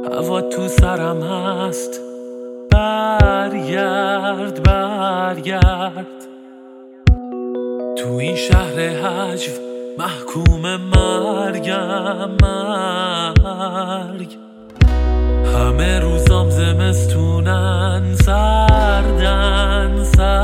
هوا تو سرم هست، برگرد برگرد. تو این شهر هجو محکوم مرگم، مرگ. همه روزام زمستونن، سردن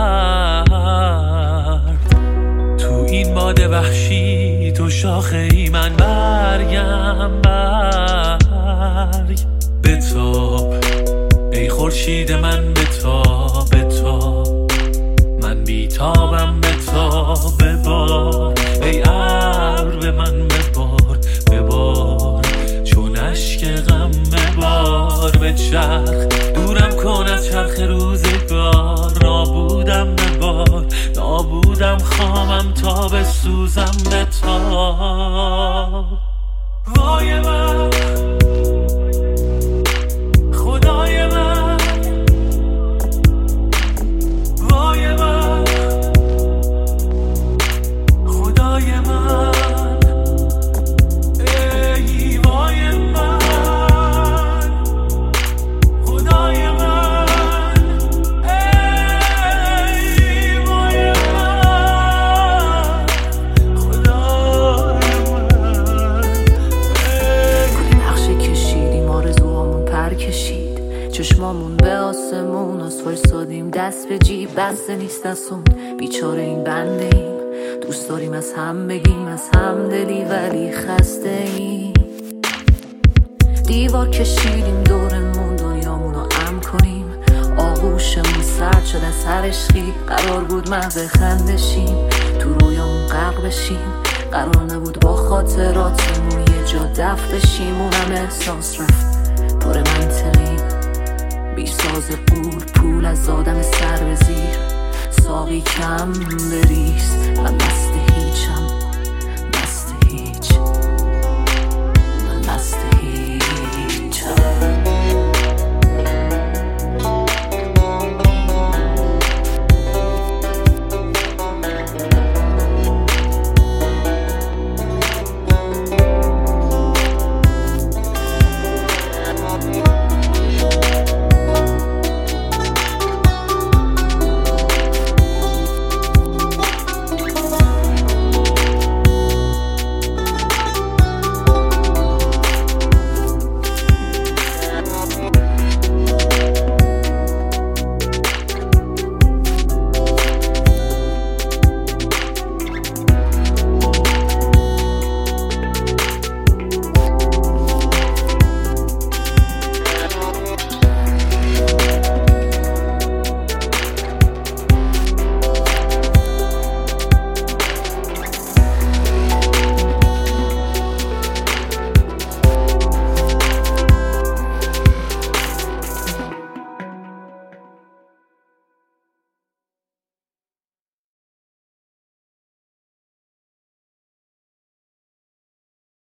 سرد. تو این باد وحشی تو شاخه ای من برگم، برگ. بتاب ای خورشید من، بتاب بتاب. من بیتابم، بتاب ببار. ای ابر به من ببار ببار، چون اشک غم ببار. بچرخ دورم کن از چرخ روزگار، نابودم ببار نابودم، خامم تا بسوزم. بتاب وای من، خدای من، وای من، خدای من. ای وای من، خدای من. ای وای من، خدای من. کلی نقشه کشیدیم، آرزوهامون پر کشید، چشمامون به آسمون از فرستادیم دست به جیب. بسته نیست دستون، بیچاره این بنده ایم. دوست داریم از هم بگیم، از هم دلی، ولی خسته ایم. دیوار کشیدیم دورمون، دنیامونو امن کنیم. آغوشمون سرد شد از هر عشقی، قرار بود محو خندشیم، تو رویامون غرق بشیم. قرار نبود با خاطراتمون یه جا دفن بشیم. اونم احساس رفت پر منطقیم، بی ساز قول پول از آدم سر به زیر. ساقی کم بریز، من مست هیچم،